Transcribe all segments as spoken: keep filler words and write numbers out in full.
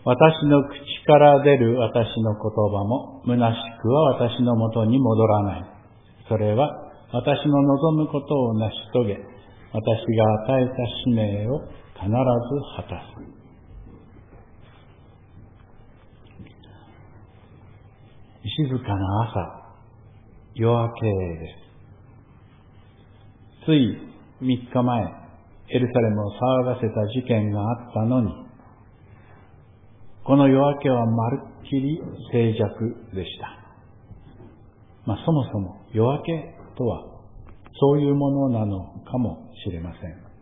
私の口から出る私の言葉も虚しくは私のもとに戻らない。それは私の望むことを成し遂げ、私が与えた使命を必ず果たす。静かな朝、夜明けです。ついみっかまえ、エルサレムを騒がせた事件があったのに、この夜明けはまるっきり静寂でした。まあ、そもそも夜明けとはそういうものなのかもしれません。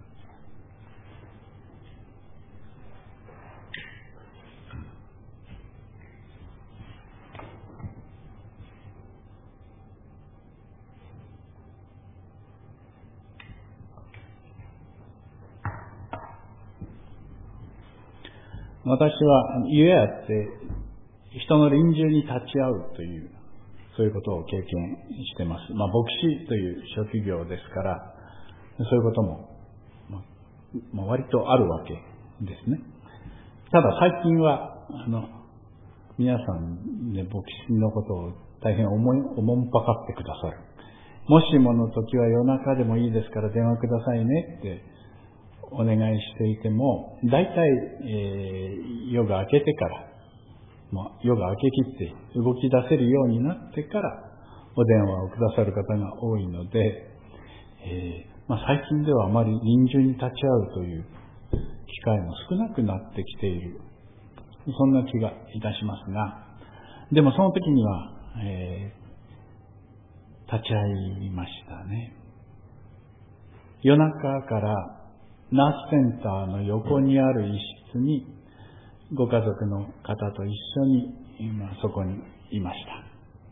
私は家やって人の臨終に立ち会うというそういうことを経験してます。まあ牧師という職業ですからそういうことも、まあ、割とあるわけですね。ただ最近はあの皆さんね牧師のことを大変思いおもんぱかってくださる。もしもの時は夜中でもいいですから電話くださいねってお願いしていても、大体、えー、夜が明けてから、もう夜が明けきって動き出せるようになってからお電話をくださる方が多いので、えーまあ、最近ではあまり臨終に立ち会うという機会も少なくなってきている。そんな気がいたしますが、でもその時には、えー、立ち会いましたね。夜中からナースセンターの横にある一室にご家族の方と一緒に今そこにいました。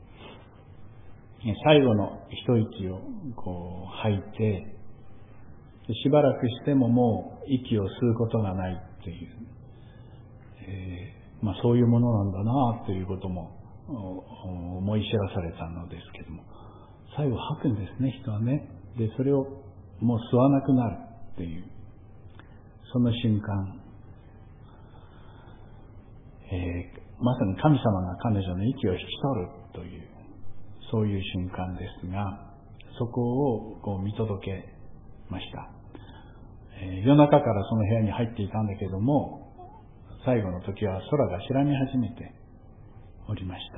最後の一息をこう吐いて、しばらくしてももう息を吸うことがないという、えーまあ、そういうものなんだなということも思い知らされたのですけども、最後吐くんですね、人はね。でそれをもう吸わなくなるっていうその瞬間、えー、まさに神様が彼女の息を引き取るというそういう瞬間ですが、そこをこう見届けました。えー、夜中からその部屋に入っていたんだけども、最後の時は空が白み始めておりました。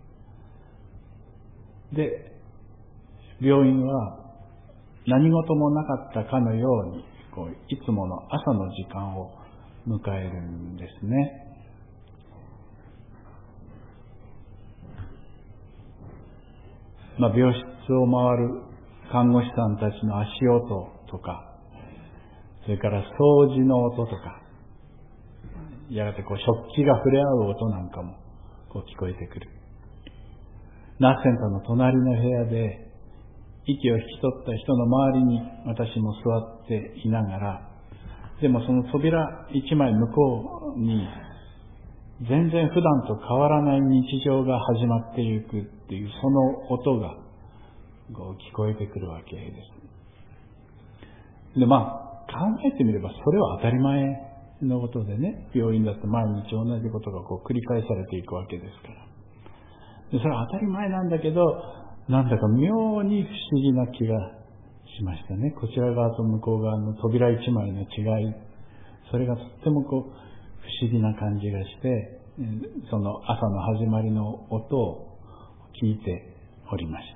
で、病院は何事もなかったかのようにこういつもの朝の時間を迎えるんですね。まあ、病室を回る看護師さんたちの足音とか、それから掃除の音とか、やがてこう食器が触れ合う音なんかもこう聞こえてくる。ナースセンターの隣の部屋で息を引き取った人の周りに私も座っていながら、でもその扉一枚向こうに全然普段と変わらない日常が始まっていくっていうその音がこう聞こえてくるわけです。で、まあ考えてみればそれは当たり前のことでね、病院だって毎日同じことがこう繰り返されていくわけですから。でそれは当たり前なんだけど、なんだか妙に不思議な気がしましたね。こちら側と向こう側の扉一枚の違い、それがとってもこう不思議な感じがして、その朝の始まりの音を聞いておりました。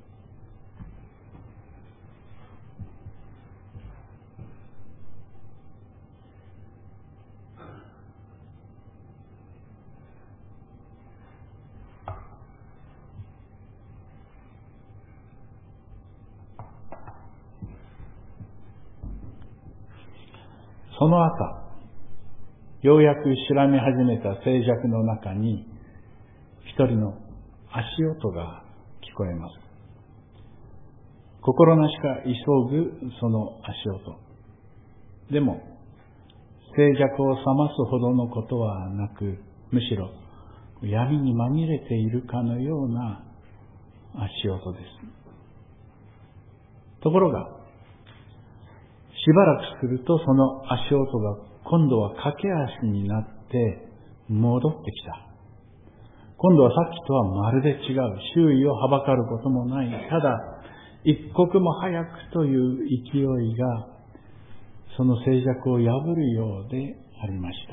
その朝、ようやく白み始めた静寂の中に一人の足音が聞こえます。心なしか急ぐその足音。でも静寂を覚ますほどのことはなく、むしろ闇に紛れているかのような足音です。ところがばらくするとその足音が今度は駆け足になって戻ってきた。今度はさっきとはまるで違う。周囲をはばかることもない。ただ一刻も早くという勢いがその静寂を破るようでありました。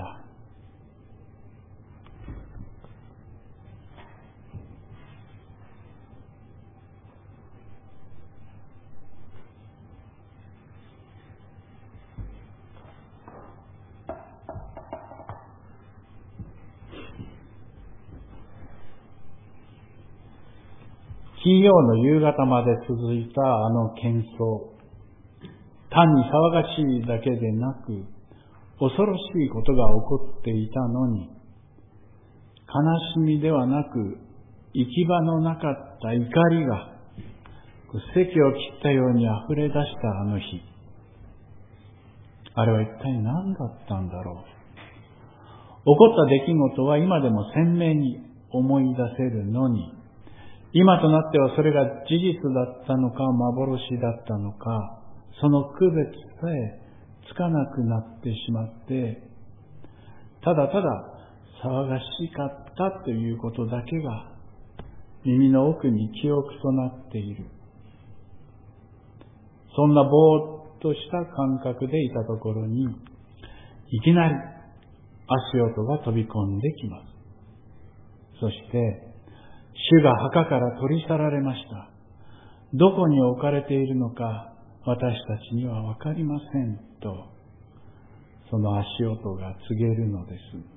金曜の夕方まで続いたあの喧騒、単に騒がしいだけでなく、恐ろしいことが起こっていたのに、悲しみではなく、行き場のなかった怒りが、堰を切ったように溢れ出したあの日。あれは一体何だったんだろう。起こった出来事は今でも鮮明に思い出せるのに、今となってはそれが事実だったのか幻だったのか、その区別さえつかなくなってしまって、ただただ騒がしかったということだけが耳の奥に記憶となっている。そんなぼーっとした感覚でいたところに、いきなり足音が飛び込んできます。そして主が墓から取り去られました。どこに置かれているのか私たちにはわかりませんと、その足音が告げるのです。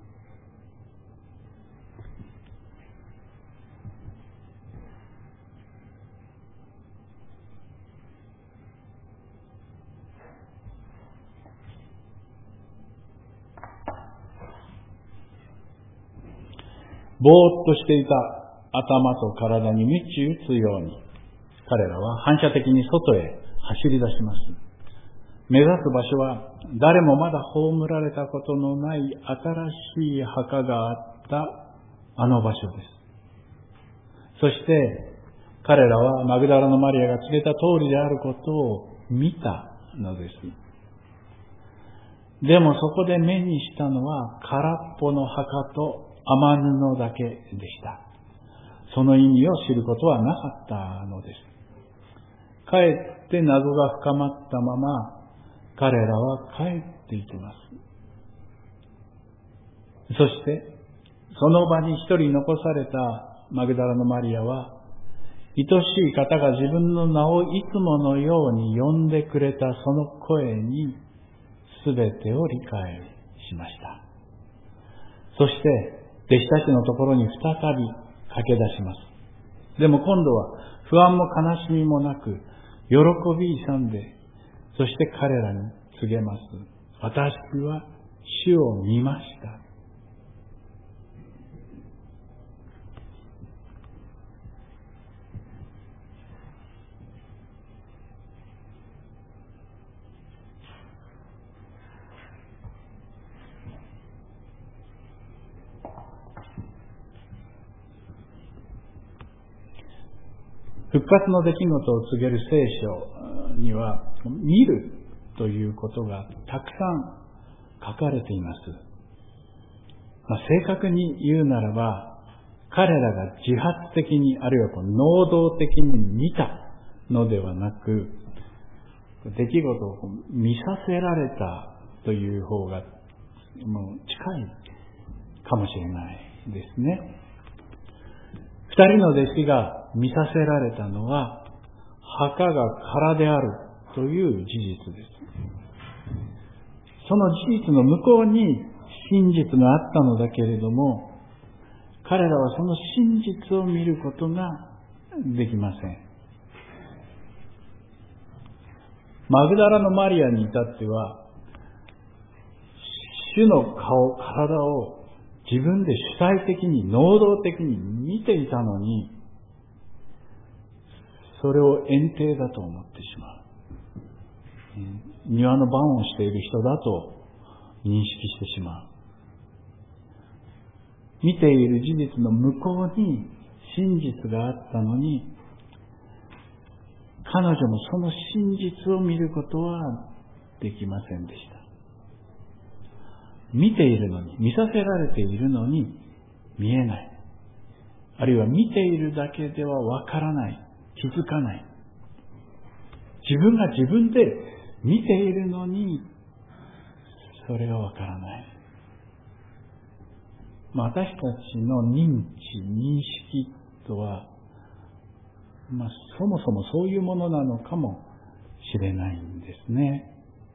ぼーっとしていた頭と体に鞭打つように、彼らは反射的に外へ走り出します。目指す場所は誰もまだ葬られたことのない新しい墓があったあの場所です。そして彼らはマグダラのマリアが告げた通りであることを見たのです。でもそこで目にしたのは空っぽの墓と雨布だけでした。その意味を知ることはなかったのです。かえって謎が深まったまま彼らは帰っていきます。そしてその場に一人残されたマグダラのマリアは、愛しい方が自分の名をいつものように呼んでくれたその声にすべてを理解しました。そして弟子たちのところに再び駆け出します。でも今度は不安も悲しみもなく、喜び勇んで、そして彼らに告げます。私は主を見ました。復活の出来事を告げる聖書には、見るということがたくさん書かれています。まあ、正確に言うならば、彼らが自発的に、あるいはこう能動的に見たのではなく、出来事を見させられたという方がもう近いかもしれないですね。二人の弟子が見させられたのは、墓が空であるという事実です。その事実の向こうに真実があったのだけれども、彼らはその真実を見ることができません。マグダラのマリアに至っては、主の顔、体を自分で主体的に、能動的に見ていたのに、それを遠定だと思ってしまう。庭の番をしている人だと認識してしまう。見ている事実の向こうに真実があったのに、彼女もその真実を見ることはできませんでした。見ているのに、見させられているのに見えない。あるいは見ているだけではわからない。気づかない。自分が自分で見ているのに、それがわからない。まあ、私たちの認知、認識とは、まあ、そもそもそういうものなのかもしれないんですね。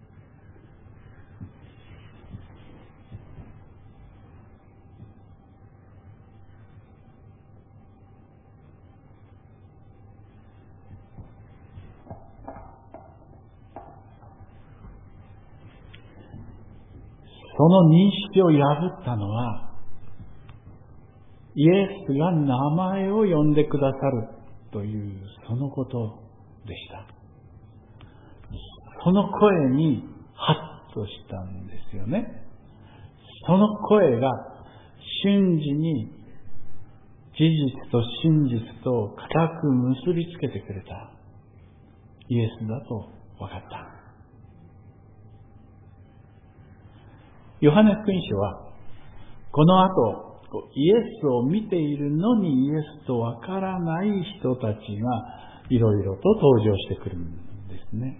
その認識を破ったのは、イエスが名前を呼んでくださるというそのことでした。その声にハッとしたんですよね。その声が瞬時に事実と真実と固く結びつけてくれたイエスだと分かった。ヨハネ福音書はこの後イエスを見ているのにイエスとわからない人たちがいろいろと登場してくるんですね。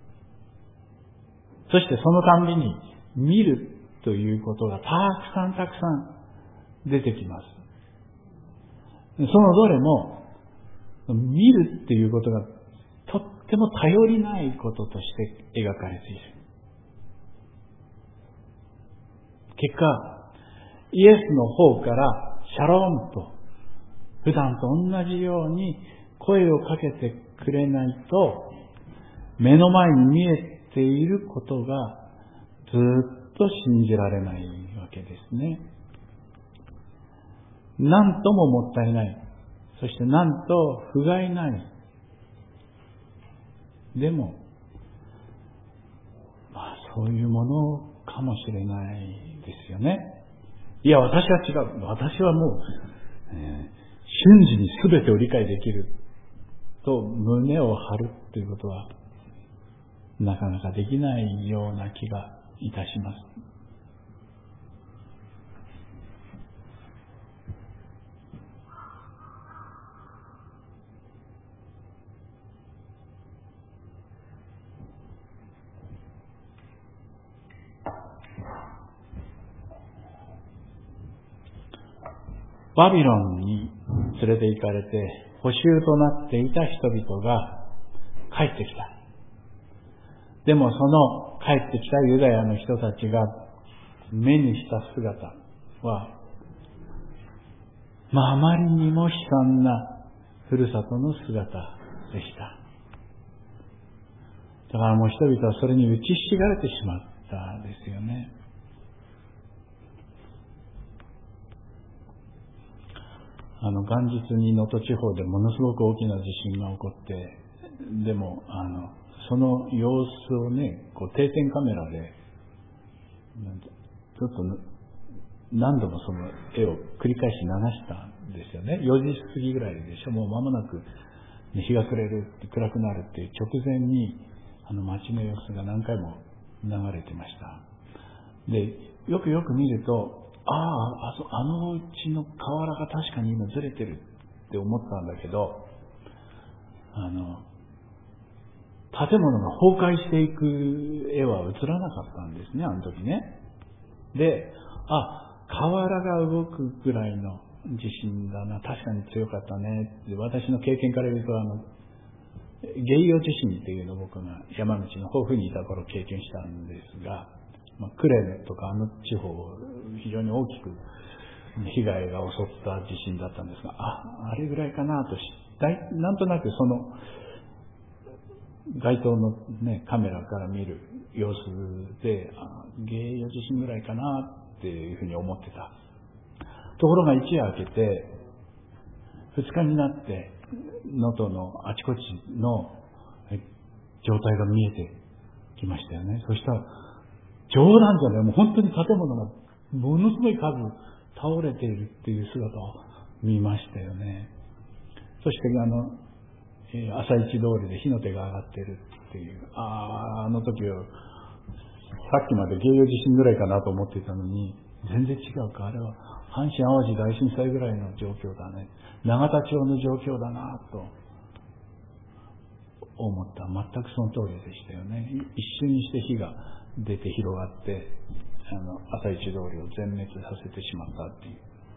そしてそのたんびに見るということがたくさんたくさん出てきます。そのどれも見るっていうことがとっても頼りないこととして描かれている。結果、イエスの方からシャローンと普段と同じように声をかけてくれないと目の前に見えていることがずっと信じられないわけですね。なんとももったいない。そしてなんと不甲斐ない。でも、まあそういうものかもしれないですよね。いや、私は違う。私はもう、えー、瞬時に全てを理解できると胸を張るということはなかなかできないような気がいたします。バビロンに連れて行かれて捕囚となっていた人々が帰ってきた。でもその帰ってきたユダヤの人たちが目にした姿は、まああまりにも悲惨なふるさとの姿でした。だからもう人々はそれに打ちひしがれてしまったですよね。あの元日に能登地方でものすごく大きな地震が起こって、でもあのその様子をね、こう定点カメラでちょっと何度もその絵を繰り返し流したんですよね。よじ過ぎぐらいでしょ。もう間もなく日が暮れる、暗くなるっていう直前にあの街の様子が何回も流れてました。で、よくよく見ると、ああ、あそ、あのうちの瓦が確かに今ずれてるって思ったんだけど、あの、建物が崩壊していく絵は映らなかったんですね、あの時ね。で、あ、瓦が動くぐらいの地震だな、確かに強かったねって、私の経験から言うと、あの、ゲイオ地震っていうのを僕が山道の豊富にいた頃経験したんですが、まあ、クレとかあの地方を非常に大きく被害が襲った地震だったんですが、あ、あれぐらいかなとし、なんとなくその街灯の、ね、カメラから見る様子で、あ、芸予地震ぐらいかなっていうふうに思ってた。ところが一夜明けて二日になって能登のあちこちの状態が見えてきましたよね。そしたら冗談じゃない、もう本当に建物がものすごい数倒れているっていう姿を見ましたよね。そしてあの、えー、朝市通りで火の手が上がっているっていう、ああ、あの時はさっきまで芸予地震ぐらいかなと思っていたのに、全然違うか。あれは阪神淡路大震災ぐらいの状況だね。永田町の状況だなと思った。全くその通りでしたよね。一瞬にして火が出て広がって、あの朝市通りを全滅させてしまったっていう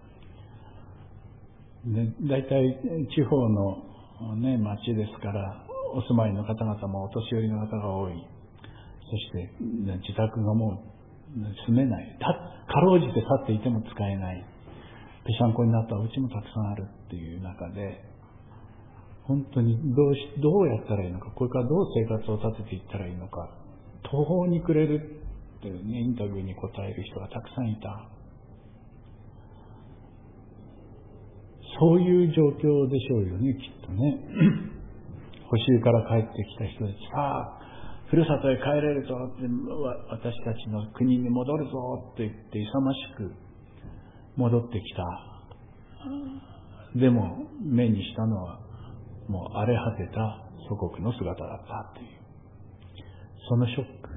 。で、大体地方のね、町ですから、お住まいの方々もお年寄りの方が多い。そして自宅がもう住めない。たかろうじて立っていても使えない。ぺしゃんこになったお家もたくさんあるっていう中で、本当にどうし、どうやったらいいのか、これからどう生活を立てていったらいいのか、途方に暮れるというね、インタビューに答える人がたくさんいた。そういう状況でしょうよね、きっとね。補習から帰ってきた人たち、さあ、ふるさとへ帰れるぞって、私たちの国に戻るぞって言って勇ましく戻ってきた。でも目にしたのはもう荒れ果てた祖国の姿だったっていう、そのショック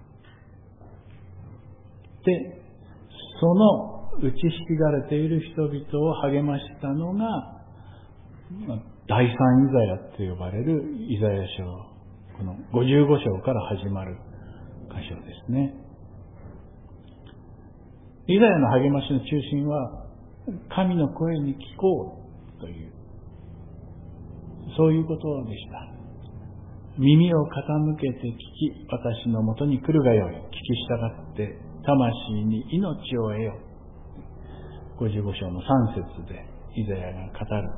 で、その打ちひしがれている人々を励ましたのが第三イザヤと呼ばれるイザヤ書、このごじゅうご章から始まる箇所ですね。イザヤの励ましの中心は、神の声に聞こうという、そういうことでした。耳を傾けて聞き、私のもとに来るがよい。聞き従って、魂に命を得よ。ごじゅうご章のさん節でイザヤが語る。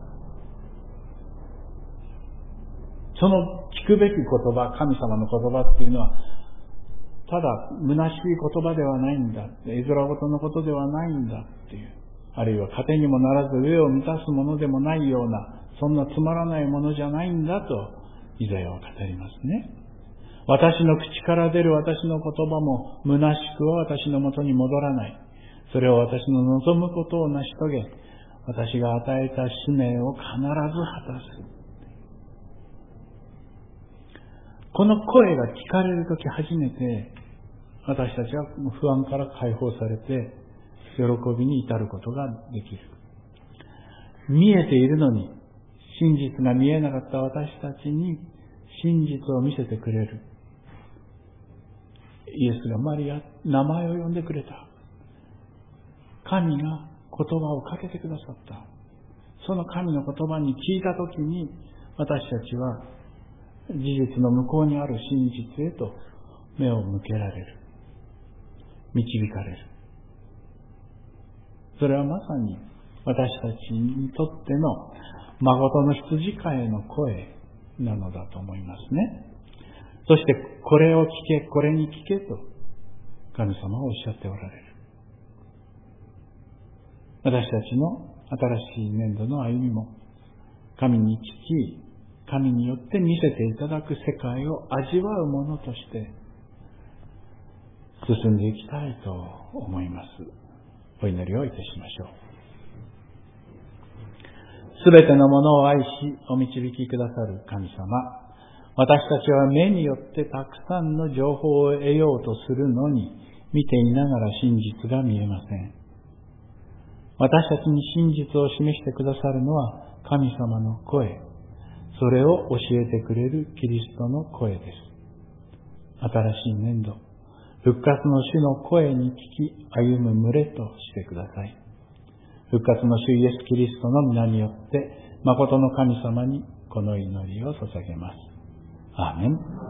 その聞くべき言葉、神様の言葉っていうのは、ただ虚しい言葉ではないんだ。絵面ごとのことではないんだっていう。あるいは糧にもならず上を満たすものでもないような、そんなつまらないものじゃないんだと、イザヤは語りますね。私の口から出る私の言葉も虚しくは私のもとに戻らない。それを私の望むことを成し遂げ、私が与えた使命を必ず果たす。この声が聞かれるとき初めて、私たちは不安から解放されて、喜びに至ることができる。見えているのに、真実が見えなかった私たちに真実を見せてくれる。イエスがマリア、名前を呼んでくれた。神が言葉をかけてくださった。その神の言葉に聞いたときに、私たちは事実の向こうにある真実へと目を向けられる。導かれる。それはまさに私たちにとっての誠の羊飼いの声なのだと思いますね。そしてこれを聞け、これに聞けと神様はおっしゃっておられる。私たちの新しい年度の歩みも、神に聞き、神によって見せていただく世界を味わうものとして進んでいきたいと思います。お祈りをいたしましょう。すべてのものを愛しお導きくださる神様、私たちは目によってたくさんの情報を得ようとするのに、見ていながら真実が見えません。私たちに真実を示してくださるのは神様の声、それを教えてくれるキリストの声です。新しい年度、復活の主の声に聞き歩む群れとしてください。復活の主イエスキリストの皆によって、誠の神様にこの祈りを捧げます。アーメン。